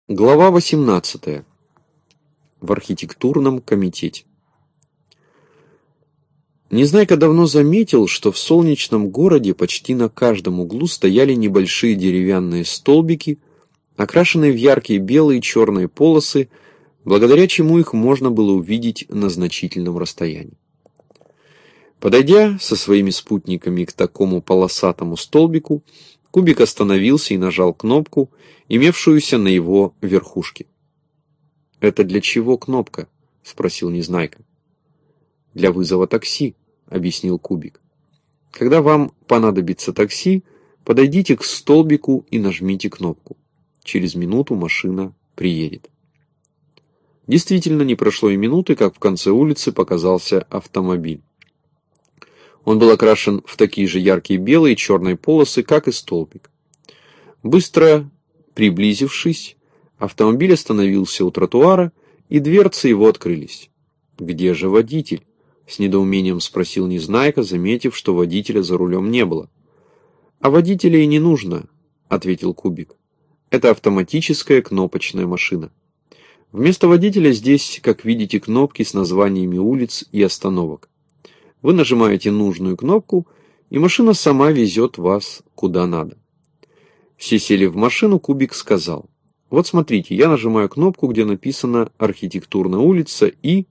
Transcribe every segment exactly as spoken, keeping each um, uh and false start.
Глава восемнадцатая. В архитектурном комитете. Незнайка давно заметил, что в солнечном городе почти на каждом углу стояли небольшие деревянные столбики, окрашенные в яркие белые и черные полосы, благодаря чему их можно было увидеть на значительном расстоянии. Подойдя со своими спутниками к такому полосатому столбику, Кубик остановился и нажал кнопку, имевшуюся на его верхушке. «Это для чего кнопка?» — спросил Незнайка. «Для вызова такси», — объяснил Кубик. «Когда вам понадобится такси, подойдите к столбику и нажмите кнопку. Через минуту машина приедет». Действительно, не прошло и минуты, как в конце улицы показался автомобиль. Он был окрашен в такие же яркие белые и черные полосы, как и столбик. Быстро приблизившись, автомобиль остановился у тротуара, и дверцы его открылись. «Где же водитель?» — с недоумением спросил Незнайка, заметив, что водителя за рулем не было. «А водителя и не нужно», — ответил Кубик. «Это автоматическая кнопочная машина. Вместо водителя здесь, как видите, кнопки с названиями улиц и остановок. Вы нажимаете нужную кнопку, и машина сама везет вас куда надо». Все сели в машину, Кубик сказал: «Вот смотрите, я нажимаю кнопку, где написано «Архитектурная улица», и...»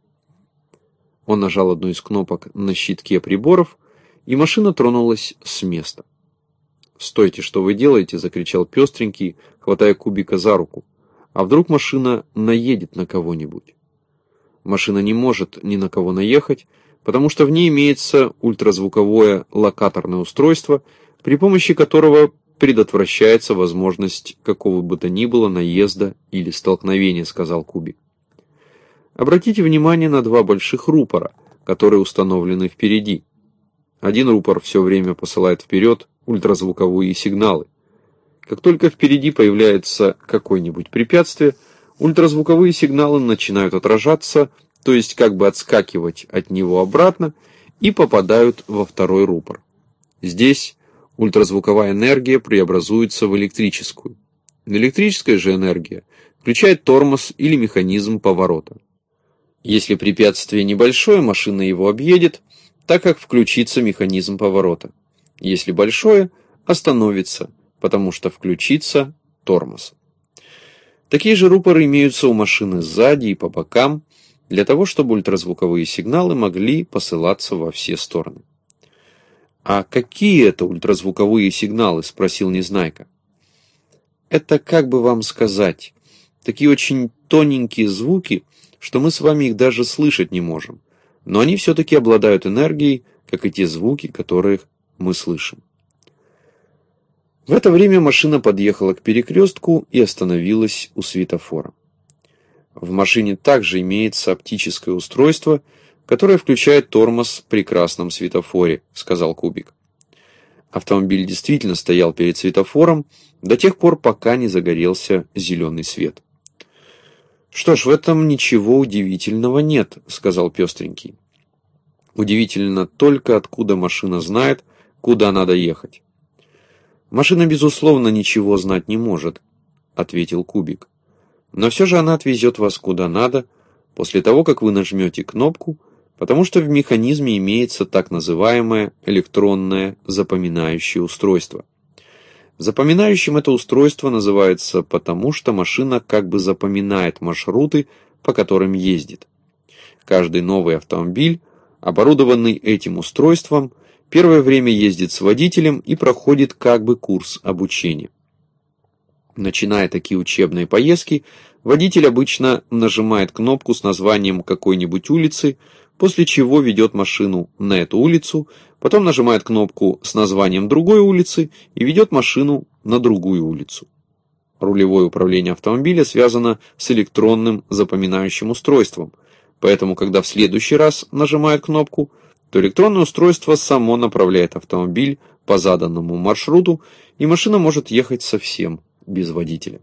Он нажал одну из кнопок на щитке приборов, и машина тронулась с места. «Стойте, что вы делаете?» — закричал Пестренький, хватая Кубика за руку. «А вдруг машина наедет на кого-нибудь?» Машина не может ни на кого наехать, потому что в ней имеется ультразвуковое локаторное устройство, при помощи которого предотвращается возможность какого бы то ни было наезда или столкновения», — сказал Кубик. «Обратите внимание на два больших рупора, которые установлены впереди. Один рупор все время посылает вперед ультразвуковые сигналы. Как только впереди появляется какое-нибудь препятствие, ультразвуковые сигналы начинают отражаться, то есть как бы отскакивать от него обратно, и попадают во второй рупор. Здесь ультразвуковая энергия преобразуется в электрическую. Электрическая же энергия включает тормоз или механизм поворота. Если препятствие небольшое, машина его объедет, так как включится механизм поворота. Если большое, остановится, потому что включится тормоз. Такие же рупоры имеются у машины сзади и по бокам, для того, чтобы ультразвуковые сигналы могли посылаться во все стороны. «А какие это ультразвуковые сигналы?» — спросил Незнайка. «Это, как бы вам сказать, такие очень тоненькие звуки, что мы с вами их даже слышать не можем, но они все-таки обладают энергией, как и те звуки, которые мы слышим». В это время машина подъехала к перекрестку и остановилась у светофора. В машине также имеется оптическое устройство, которое включает тормоз при красном светофоре, сказал Кубик. Автомобиль действительно стоял перед светофором до тех пор, пока не загорелся зеленый свет. «Что ж, в этом ничего удивительного нет», — сказал Пестренький. «Удивительно только, откуда машина знает, куда надо ехать». «Машина, безусловно, ничего знать не может», — ответил Кубик. «Но все же она отвезет вас куда надо, после того, как вы нажмете кнопку, потому что в механизме имеется так называемое электронное запоминающее устройство. Запоминающим это устройство называется потому, что машина как бы запоминает маршруты, по которым ездит. Каждый новый автомобиль, оборудованный этим устройством, первое время ездит с водителем и проходит как бы курс обучения. Начиная такие учебные поездки, водитель обычно нажимает кнопку с названием какой-нибудь улицы, после чего ведет машину на эту улицу, потом нажимает кнопку с названием другой улицы и ведет машину на другую улицу. Рулевое управление автомобиля связано с электронным запоминающим устройством, поэтому, когда в следующий раз нажимает кнопку, то электронное устройство само направляет автомобиль по заданному маршруту, и машина может ехать совсем без водителя.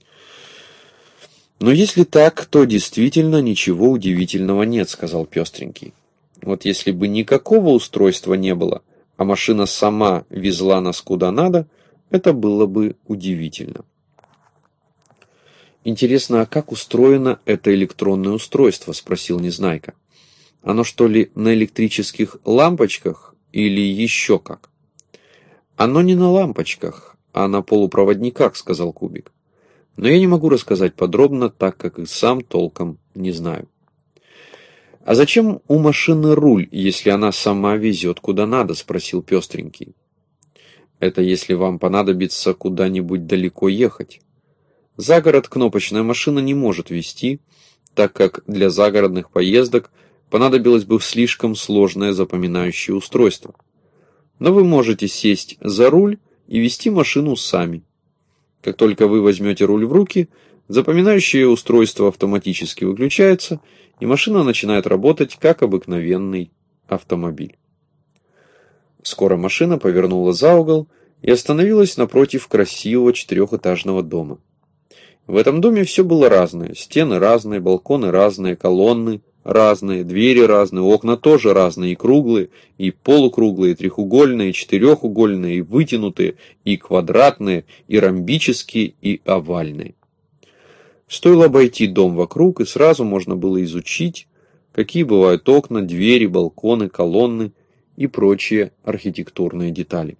«Но если так, то действительно ничего удивительного нет», — сказал Пестренький. «Вот если бы никакого устройства не было, а машина сама везла нас куда надо, это было бы удивительно». «Интересно, а как устроено это электронное устройство?» – спросил Незнайка. «Оно что ли на электрических лампочках или еще как?» «Оно не на лампочках, а на полупроводниках», – сказал Кубик. «Но я не могу рассказать подробно, так как и сам толком не знаю». «А зачем у машины руль, если она сама везет куда надо?» – спросил Пестренький. «Это если вам понадобится куда-нибудь далеко ехать. За город кнопочная машина не может везти, так как для загородных поездок понадобилось бы слишком сложное запоминающее устройство. Но вы можете сесть за руль и вести машину сами. Как только вы возьмете руль в руки, запоминающее устройство автоматически выключается, и машина начинает работать как обыкновенный автомобиль». Скоро машина повернула за угол и остановилась напротив красивого четырехэтажного дома. В этом доме все было разное. Стены разные, балконы разные, колонны разные, двери разные, окна тоже разные, и круглые, и полукруглые, и трехугольные, и четырехугольные, и вытянутые, и квадратные, и ромбические, и овальные. Стоило обойти дом вокруг, и сразу можно было изучить, какие бывают окна, двери, балконы, колонны и прочие архитектурные детали.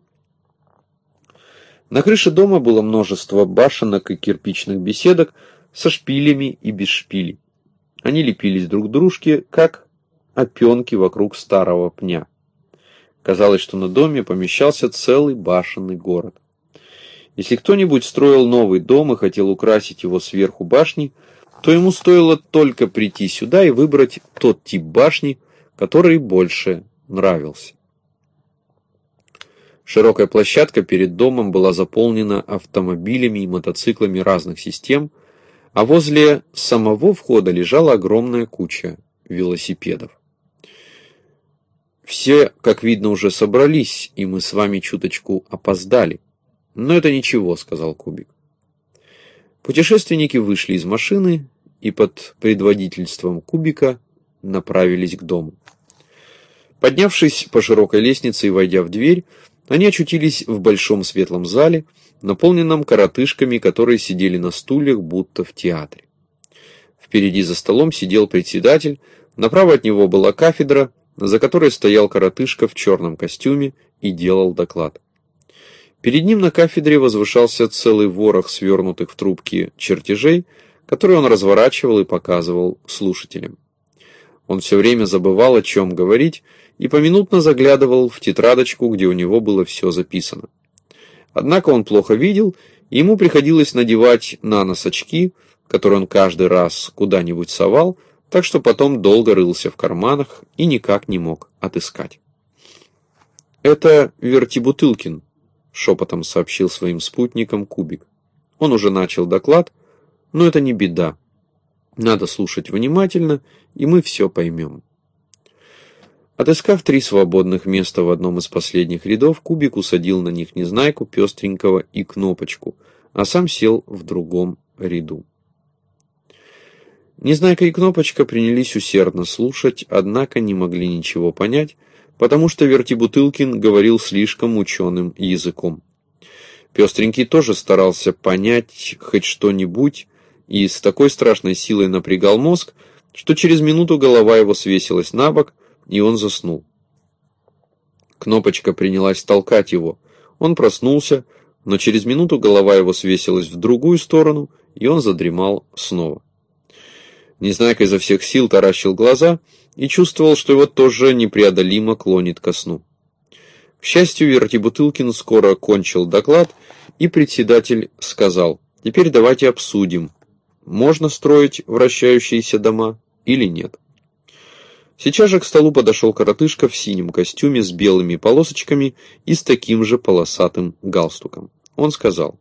На крыше дома было множество башенок и кирпичных беседок со шпилями и без шпилей. Они лепились друг к дружке, как опенки вокруг старого пня. Казалось, что на доме помещался целый башенный город. Если кто-нибудь строил новый дом и хотел украсить его сверху башни, то ему стоило только прийти сюда и выбрать тот тип башни, который больше нравился. Широкая площадка перед домом была заполнена автомобилями и мотоциклами разных систем, а возле самого входа лежала огромная куча велосипедов. «Все, как видно, уже собрались, и мы с вами чуточку опоздали. Но это ничего», — сказал Кубик. Путешественники вышли из машины и под предводительством Кубика направились к дому. Поднявшись по широкой лестнице и войдя в дверь, они очутились в большом светлом зале, наполненном коротышками, которые сидели на стульях, будто в театре. Впереди за столом сидел председатель, направо от него была кафедра, за которой стоял коротышка в черном костюме и делал доклад. Перед ним на кафедре возвышался целый ворох свернутых в трубки чертежей, которые он разворачивал и показывал слушателям. Он все время забывал, о чем говорить, и поминутно заглядывал в тетрадочку, где у него было все записано. Однако он плохо видел, и ему приходилось надевать на нос очки, которые он каждый раз куда-нибудь совал, так что потом долго рылся в карманах и никак не мог отыскать. «Это Вертибутылкин», — шепотом сообщил своим спутникам Кубик. Он уже начал доклад, но это не беда. Надо слушать внимательно, и мы все поймем. Отыскав три свободных места в одном из последних рядов, Кубик усадил на них Незнайку, Пестренького и Кнопочку, а сам сел в другом ряду. Незнайка и Кнопочка принялись усердно слушать, однако не могли ничего понять, потому что Вертибутылкин говорил слишком ученым языком. Пестренький тоже старался понять хоть что-нибудь и с такой страшной силой напрягал мозг, что через минуту голова его свесилась на бок, и он заснул. Кнопочка принялась толкать его. Он проснулся, но через минуту голова его свесилась в другую сторону, и он задремал снова. Незнайка изо всех сил таращил глаза и чувствовал, что его тоже непреодолимо клонит ко сну. К счастью, Вертибутылкин скоро кончил доклад, и председатель сказал: «Теперь давайте обсудим, можно строить вращающиеся дома или нет». Сейчас же к столу подошел коротышка в синем костюме с белыми полосочками и с таким же полосатым галстуком. Он сказал: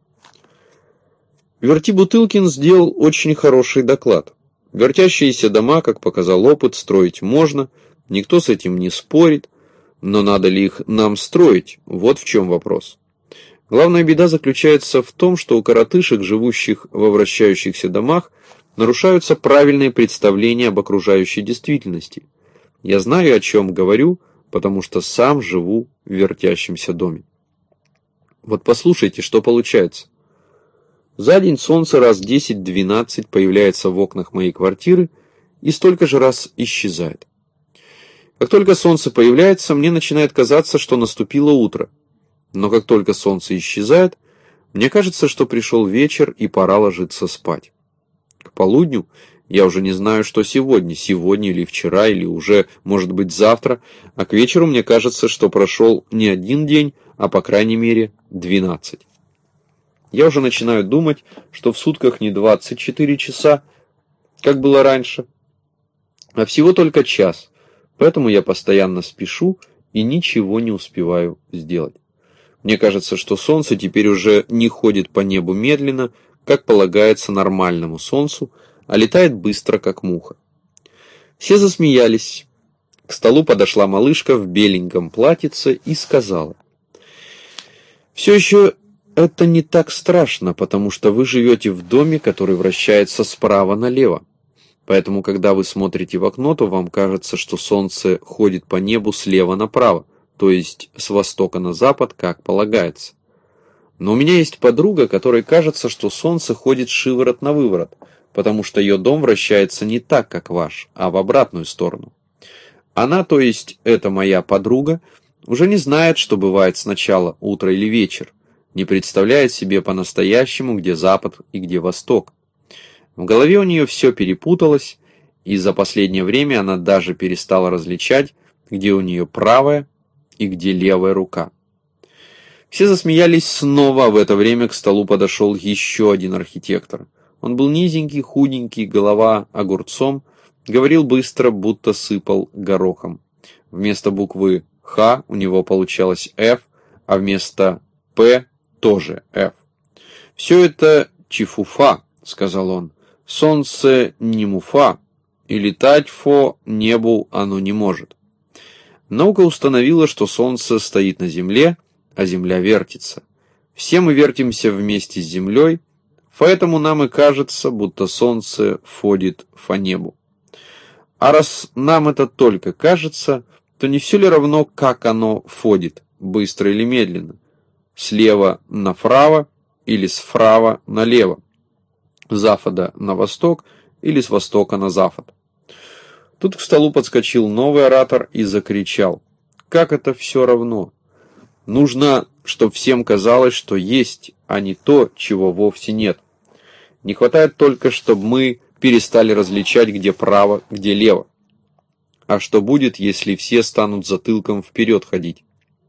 «Вертибутылкин сделал очень хороший доклад. Вертящиеся дома, как показал опыт, строить можно, никто с этим не спорит, но надо ли их нам строить, вот в чем вопрос. Главная беда заключается в том, что у коротышек, живущих во вращающихся домах, нарушаются правильные представления об окружающей действительности. Я знаю, о чем говорю, потому что сам живу в вертящемся доме. Вот послушайте, что получается. За день солнце раз десять-двенадцать появляется в окнах моей квартиры и столько же раз исчезает. Как только солнце появляется, мне начинает казаться, что наступило утро. Но как только солнце исчезает, мне кажется, что пришел вечер и пора ложиться спать. К полудню я уже не знаю, что сегодня, сегодня или вчера, или уже, может быть, завтра, а к вечеру мне кажется, что прошел не один день, а по крайней мере двенадцать. Я уже начинаю думать, что в сутках не двадцать четыре часа, как было раньше, а всего только час, поэтому я постоянно спешу и ничего не успеваю сделать. Мне кажется, что солнце теперь уже не ходит по небу медленно, как полагается нормальному солнцу, а летает быстро, как муха. Все засмеялись. К столу подошла малышка в беленьком платьице и сказала: «Все еще это не так страшно, потому что вы живете в доме, который вращается справа налево. Поэтому, когда вы смотрите в окно, то вам кажется, что солнце ходит по небу слева направо, то есть с востока на запад, как полагается. Но у меня есть подруга, которой кажется, что солнце ходит шиворот на выворот, потому что ее дом вращается не так, как ваш, а в обратную сторону. Она, то есть эта моя подруга, уже не знает, что бывает сначала утро или вечер, не представляет себе по-настоящему, где запад и где восток. В голове у нее все перепуталось, и за последнее время она даже перестала различать, где у нее правая и где левая рука». Все засмеялись снова, а в это время к столу подошел еще один архитектор. Он был низенький, худенький, голова огурцом, говорил быстро, будто сыпал горохом. Вместо буквы «Х» у него получалось «Ф», а вместо «П» тоже «Ф». «Все это чифуфа», — сказал он. «Солнце не муфа, и летать фо небу оно не может. Наука установила, что солнце стоит на земле, а земля вертится. Все мы вертимся вместе с землей, поэтому нам и кажется, будто солнце ходит по небу. А раз нам это только кажется, то не все ли равно, как оно ходит, быстро или медленно, слева направо или справа налево, с запада на восток или с востока на запад?» Тут к столу подскочил новый оратор и закричал: «Как это все равно? Нужно, чтобы всем казалось, что есть, а не то, чего вовсе нет. Не хватает только, чтобы мы перестали различать, где право, где лево. А что будет, если все станут затылком вперед ходить?»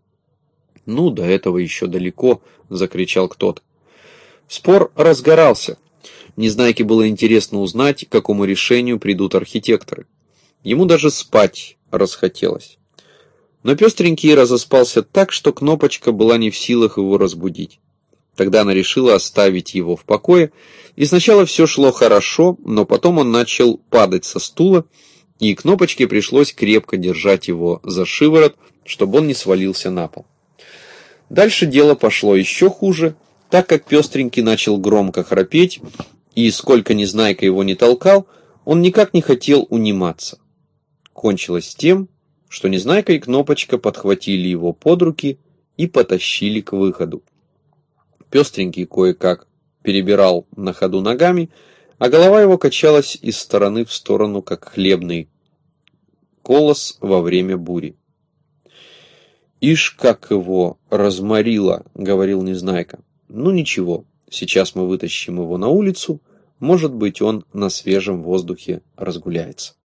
«Ну, до этого еще далеко», — закричал кто-то. Спор разгорался. Незнайке было интересно узнать, к какому решению придут архитекторы. Ему даже спать расхотелось. Но пестренький разоспался так, что Кнопочка была не в силах его разбудить. Тогда она решила оставить его в покое, и сначала все шло хорошо, но потом он начал падать со стула, и Кнопочке пришлось крепко держать его за шиворот, чтобы он не свалился на пол. Дальше дело пошло еще хуже, так как пестренький начал громко храпеть, и сколько Незнайка его не толкал, он никак не хотел униматься. Кончилось тем, что Незнайка и Кнопочка подхватили его под руки и потащили к выходу. Пестренький кое-как перебирал на ходу ногами, а голова его качалась из стороны в сторону, как хлебный колос во время бури. «Ишь, как его разморило», — говорил Незнайка. «Ну ничего, сейчас мы вытащим его на улицу, может быть, он на свежем воздухе разгуляется».